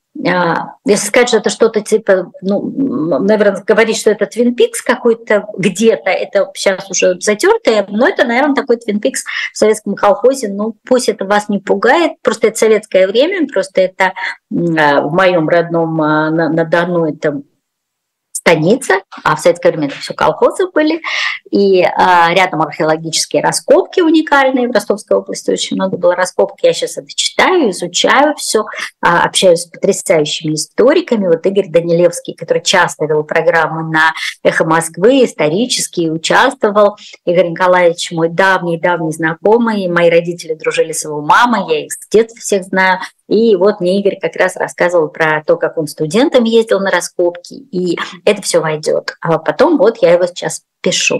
если сказать, что это что-то типа, ну, наверное, говорить, что это Twin Peaks какой-то где-то, это сейчас уже затертое, но это, наверное, такой Twin Peaks в советском колхозе. Ну, пусть это вас не пугает, просто это советское время, просто это в моем родном на Дону это станица, а в советское время это все колхозы были, и рядом археологические раскопки уникальные, в Ростовской области очень много было раскопок, я сейчас это читаю, изучаю все, общаюсь с потрясающими историками, вот Игорь Данилевский, который часто вел программы на «Эхо Москвы», исторически участвовал, Игорь Николаевич мой давний знакомый, мои родители дружили с его мамой, я их с детства всех знаю. И вот мне Игорь как раз рассказывал про то, как он студентом ездил на раскопки, и это все войдет. А потом вот я его сейчас пишу.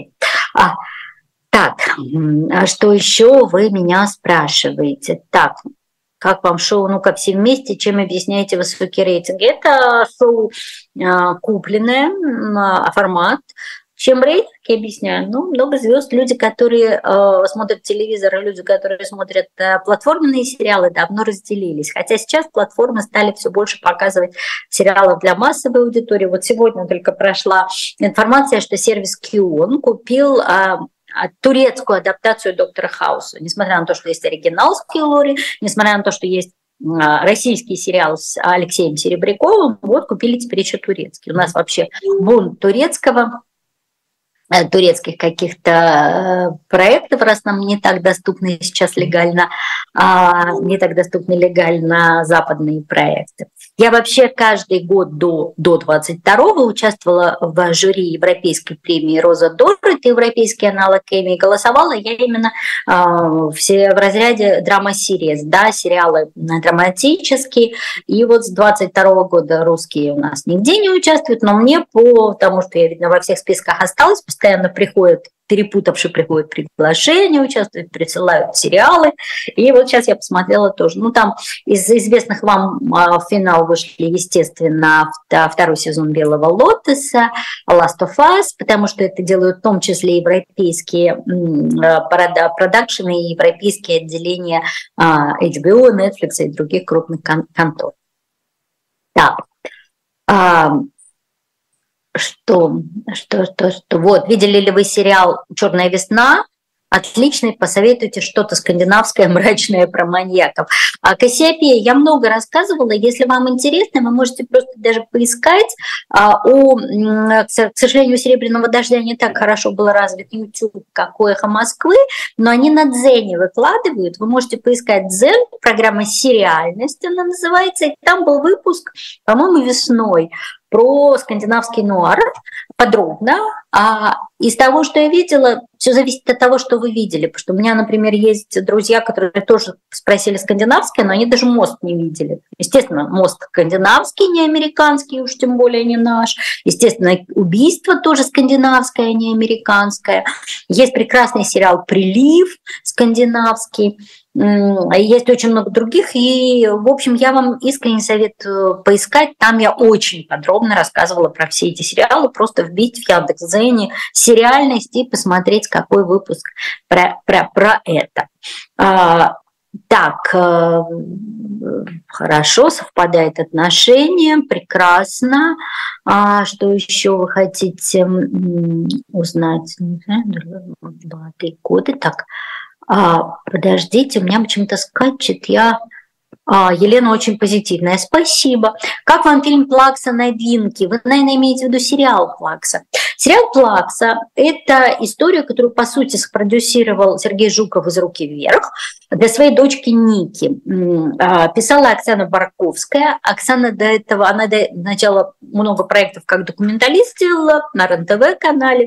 Так, что еще вы меня спрашиваете? Так, как вам шоу «Ну-ка все вместе», чем объясняете высокие рейтинги? Это шоу купленное, формат. Чем рейтинг, я объясняю? Ну, много звезд, люди, которые смотрят телевизор, и люди, которые смотрят платформенные сериалы, давно разделились. Хотя сейчас платформы стали все больше показывать сериалы для массовой аудитории. Вот сегодня только прошла информация, что сервис Q купил турецкую адаптацию «Доктора Хауса». Несмотря на то, что есть оригинал с Хью Лори, несмотря на то, что есть российский сериал с Алексеем Серебряковым, вот купили теперь еще турецкий. У нас вообще бунт турецкого турецких каких-то проектов, раз нам не так доступны сейчас легально, не так доступны легально западные проекты. Я вообще каждый год до 22-го участвовала в жюри Европейской премии «Роза Дор», это европейский аналог Эмми, голосовала я именно все в разряде драма-сириес, да, сериалы драматические, и вот с 22-го года русские у нас нигде не участвуют, но мне потому что я, видно, во всех списках осталась, постоянно приходят, перепутавшие приходят приглашения, участвуют, присылают сериалы. И вот сейчас я посмотрела тоже. Ну, там из известных вам в финал вышли, естественно, второй сезон «Белого лотоса», «Last of Us», потому что это делают в том числе европейские продакшены и европейские отделения HBO, Netflix и других крупных контор. Так. Что? Вот, видели ли вы сериал «Черная весна»? Отличный, посоветуйте что-то скандинавское, мрачное про маньяков. О Кассиопее я много рассказывала. Если вам интересно, вы можете просто даже поискать. К сожалению, у «Серебряного дождя» не так хорошо был развит YouTube, как у «Эхо Москвы», но они на Дзене выкладывают. Вы можете поискать Дзен, программа «Сериальность» она называется. И там был выпуск, по-моему, весной, про скандинавский нуар подробно. Из того, что я видела, все зависит от того, что вы видели. Потому что у меня, например, есть друзья, которые тоже спросили скандинавское, но они даже «Мост» не видели. Естественно, «Мост» скандинавский, не американский, уж тем более не наш. Естественно, «Убийство» тоже скандинавское, не американское. Есть прекрасный сериал «Прилив» скандинавский. Есть очень много других, и, в общем, я вам искренне советую поискать. Там я очень подробно рассказывала про все эти сериалы. Просто вбить в Яндекс.Дзене «Сериальность» и посмотреть, какой выпуск про это. Так, хорошо, совпадает отношение, прекрасно. Что еще вы хотите узнать? 2-3 года, так. Подождите, у меня почему-то скачет. Елена очень позитивная. Спасибо. Как вам фильм «Плакса. Новинки»? Вы, наверное, имеете в виду сериал «Плакса». Сериал «Плакса» – это история, которую, по сути, спродюсировал Сергей Жуков из «Руки вверх» для своей дочки Ники. Писала Оксана Барковская. Оксана она до начала много проектов как документалист делала на РЕН-ТВ-канале.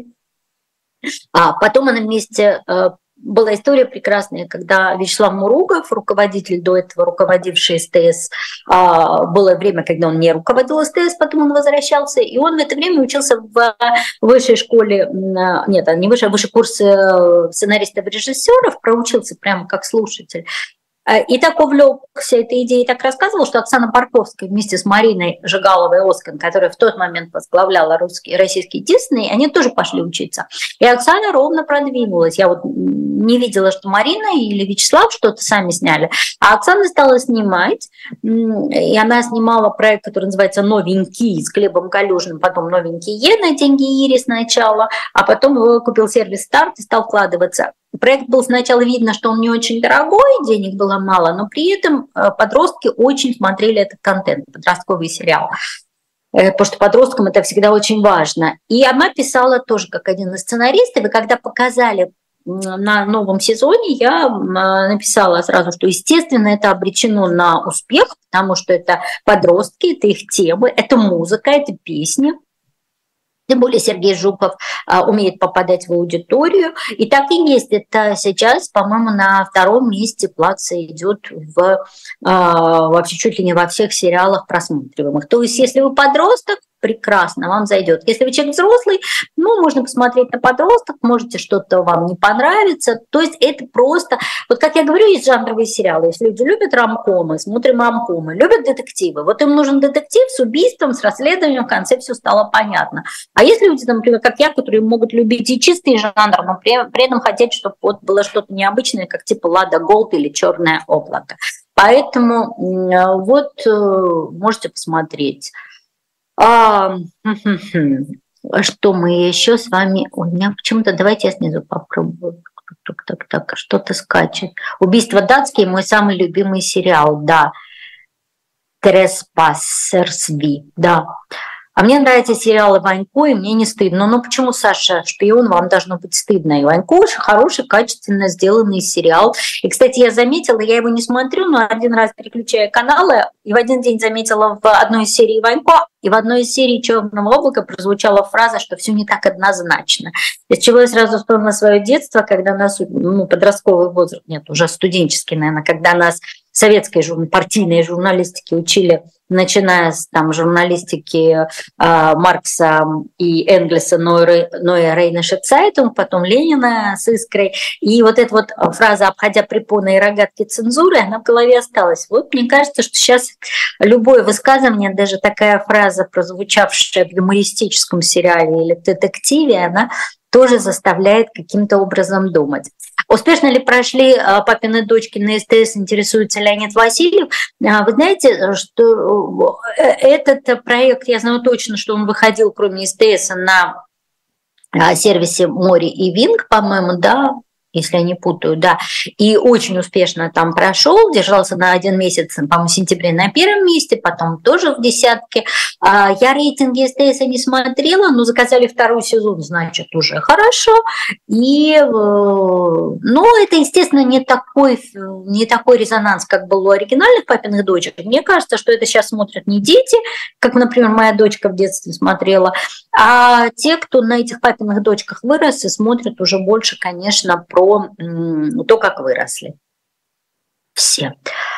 Потом она вместе... Была история прекрасная, когда Вячеслав Муругов, руководитель, до этого руководивший СТС, было время, когда он не руководил СТС, потом он возвращался, и он в это время учился в высшей школе, нет, не высший, а высший курс сценаристов-режиссеров, проучился прямо как слушатель. И так увлекся этой идеей, так рассказывал, что Оксана Барковская вместе с Мариной Жигаловой-Оскин, которая в тот момент возглавляла российский Дисней, они тоже пошли учиться. И Оксана ровно продвинулась. Я вот не видела, что Марина или Вячеслав что-то сами сняли, а Оксана стала снимать, и она снимала проект, который называется «Новенький» с Глебом Калюжным, потом «Новенькие» на деньги Ири сначала, а потом его купил сервис «Старт» и стал вкладываться. Проект был сначала видно, что он не очень дорогой, денег было мало, но при этом подростки очень смотрели этот контент, подростковый сериал. Потому что подросткам это всегда очень важно. И она писала тоже как один из сценаристов, и когда показали на новом сезоне, я написала сразу, что, естественно, это обречено на успех, потому что это подростки, это их темы, это музыка, это песни. Тем более Сергей Жуков умеет попадать в аудиторию. И так и есть. Это сейчас, по-моему, на 2-м месте «Плакса» идет вообще чуть ли не во всех сериалах просматриваемых. То есть если вы подросток, прекрасно, вам зайдет. Если вы человек взрослый, можно посмотреть на подросток, можете что-то вам не понравится. То есть это просто... Вот как я говорю, есть жанровые сериалы. Если люди любят ромкомы, смотрим ромкомы, любят детективы. Вот им нужен детектив с убийством, с расследованием, в конце все стало понятно. А есть люди, например, как я, которые могут любить и чистый жанр, но при этом хотеть, чтобы вот было что-то необычное, как типа «Лада Голд» или «Черное облако». Поэтому вот можете посмотреть. Что мы еще с вами... Ой, у меня почему-то... Давайте я снизу попробую. Так, что-то скачет. «Убийство датские» – мой самый любимый сериал, да. «Треспассерсви», да. А мне нравятся сериалы Ванько, и мне не стыдно. Ну почему, Саша, «Шпион», вам должно быть стыдно? И Ванько очень хороший, качественно сделанный сериал. И, кстати, я заметила, я его не смотрю, но один раз переключая каналы, и в один день заметила в одной из серий Ванько, и в одной из серий «Черного облака» прозвучала фраза, что все не так однозначно. Из чего я сразу вспомнила свое детство, когда нас, подростковый возраст, нет, уже студенческий, наверное, когда нас советской партийной журналистики учили, начиная с журналистики Маркса и Энгельса, Ноя Рейнеша Цайтунг, потом Ленина с «Искрой». И вот эта вот фраза «обходя препоны и рогатки цензуры», она в голове осталась. Вот мне кажется, что сейчас любое высказывание, даже такая фраза, прозвучавшая в юмористическом сериале или в детективе, она тоже заставляет каким-то образом думать. Успешно ли прошли «Папины дочки» на СТС, интересуется Леонид Васильев. Вы знаете, что этот проект, я знаю точно, что он выходил, кроме СТС, на сервисе «Море» и «Винг», по-моему, да, если я не путаю, да, и очень успешно там прошел, держался на 1 месяц, по-моему, в сентябре на 1 месте, потом тоже в десятке. Я рейтинги СТС не смотрела, но заказали 2-й сезон, значит, уже хорошо. И, это, естественно, не такой резонанс, как был у оригинальных «Папиных дочек». Мне кажется, что это сейчас смотрят не дети, как, например, моя дочка в детстве смотрела, а те, кто на этих «Папиных дочках» вырос и смотрят уже больше, конечно, про то, как выросли все.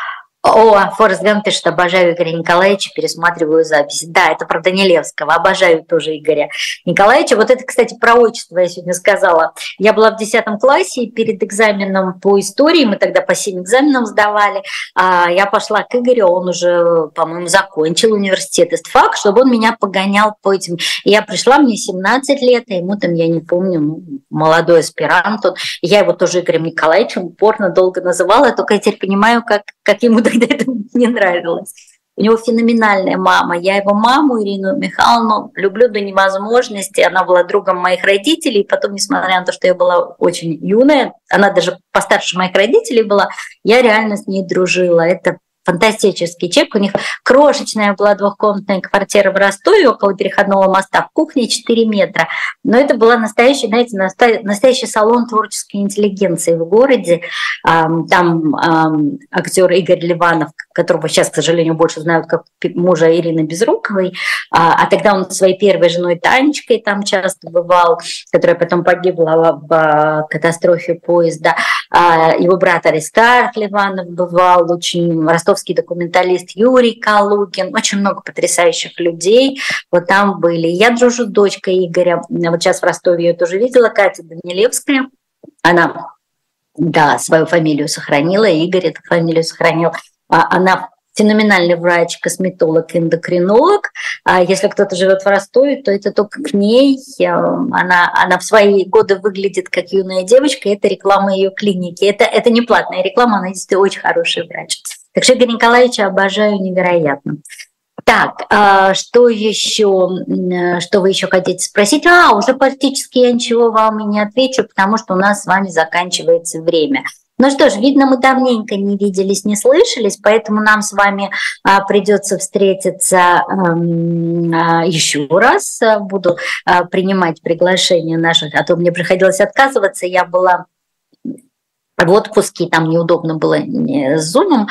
Форест Гамп пишет: обожаю Игоря Николаевича, пересматриваю записи. Да, это про Данилевского, обожаю тоже Игоря Николаевича. Вот это, кстати, про отчество я сегодня сказала. Я была в 10 классе, и перед экзаменом по истории, мы тогда по 7 экзаменам сдавали, я пошла к Игорю, он уже, по-моему, закончил университет ИСТФАК, чтобы он меня погонял по этим. И я пришла, мне 17 лет, а ему там, я не помню, молодой аспирант он. И я его тоже Игорем Николаевичем упорно долго называла, только я теперь понимаю, как ему тогда это не нравилось. У него феноменальная мама. Я его маму, Ирину Михайловну, люблю до невозможности. Она была другом моих родителей. И потом, несмотря на то, что я была очень юная, она даже постарше моих родителей была, я реально с ней дружила. Это фантастический человек. У них крошечная была 2-комнатная квартира в Ростове около Переходного моста, в кухне 4 метра. Но это была настоящий, знаете, настоящий салон творческой интеллигенции в городе. Там актер Игорь Ливанов, которого сейчас, к сожалению, больше знают как мужа Ирины Безруковой, а тогда он со своей первой женой Танечкой там часто бывал, которая потом погибла в катастрофе поезда. Его брат Аристарх Ливанов бывал, очень ростовский документалист Юрий Калугин, очень много потрясающих людей вот там были. Я дружу с дочкой Игоря, вот сейчас в Ростове я тоже видела, Катя Данилевская, она, да, свою фамилию сохранила, Игорь эту фамилию сохранил, она феноменальный врач, косметолог, эндокринолог. Если кто-то живет в Ростове, то это только к ней. Она в свои годы выглядит как юная девочка, это реклама ее клиники. Это не платная реклама, она действительно очень хороший врач. Так что Игоря Николаевича обожаю невероятно. Так, что вы еще хотите спросить? Уже практически я ничего вам и не отвечу, потому что у нас с вами заканчивается время. Ну что ж, видно, мы давненько не виделись, не слышались, поэтому нам с вами придется встретиться еще раз. Буду принимать приглашения наших, а то мне приходилось отказываться. Я была в отпуске, там неудобно было с зумом,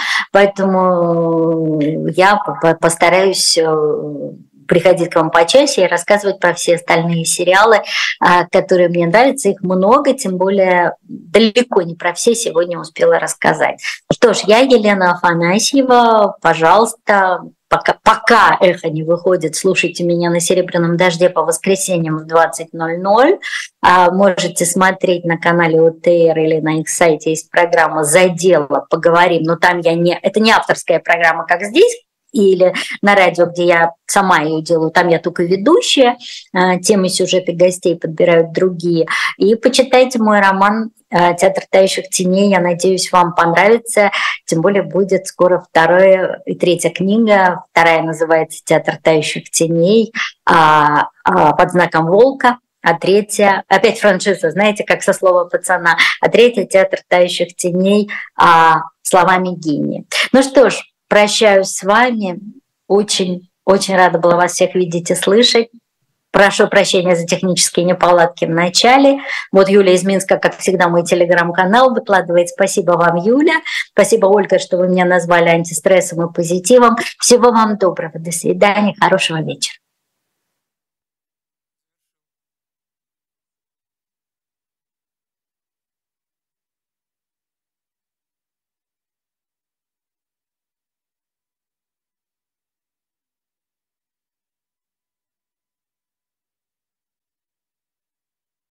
поэтому я постараюсь приходить к вам почаще и рассказывать про все остальные сериалы, которые мне нравятся. Их много, тем более далеко не про все сегодня успела рассказать. Что ж, я Елена Афанасьева. Пожалуйста, пока эхо не выходит, слушайте меня на «Серебряном дожде» по воскресеньям в 20:00. Можете смотреть на канале ОТР или на их сайте есть программа «За дело поговорим», но там это не авторская программа, как здесь, или на радио, где я сама ее делаю, там я только ведущая, темы, сюжеты гостей подбирают другие. И почитайте мой роман «Театр тающих теней», я надеюсь, вам понравится, тем более будет скоро 2-я и 3-я книга, 2-я называется «Театр тающих теней», под знаком волка, а 3-я, опять франшиза, знаете, как со слова пацана, а 3-я «Театр тающих теней» словами гения. Ну что ж, прощаюсь с вами. Очень Очень рада была вас всех видеть и слышать. Прошу прощения за технические неполадки в начале. Вот Юля из Минска, как всегда, мой телеграм-канал выкладывает. Спасибо вам, Юля. Спасибо, Ольга, что вы меня назвали антистрессом и позитивом. Всего вам доброго. До свидания. Хорошего вечера.